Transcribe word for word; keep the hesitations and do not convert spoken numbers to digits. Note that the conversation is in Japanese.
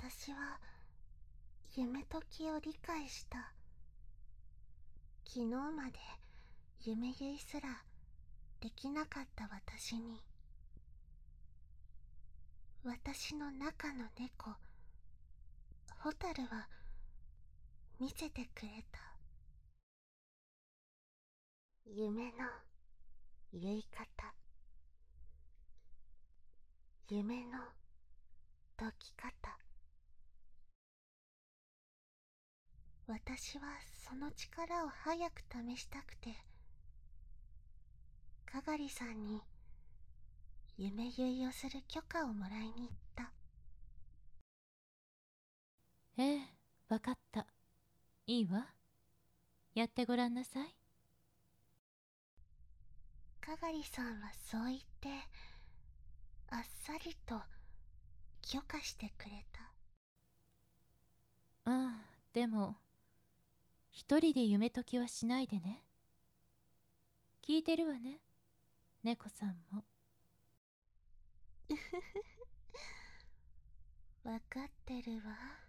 私は夢時を理解した。昨日まで夢言いすらできなかった私に、私の中の猫ホタルは見せてくれた。夢の言い方、夢の解き方。私はその力を早く試したくて、かがりさんに夢言いをする許可をもらいに行った。 ええ、わかった。いいわ。やってごらんなさい。 かがりさんはそう言って、あっさりと許可してくれた。 ああ、でも、一人で夢解きはしないでね。聞いてるわね、猫さんも。 うふふ、わかってるわ。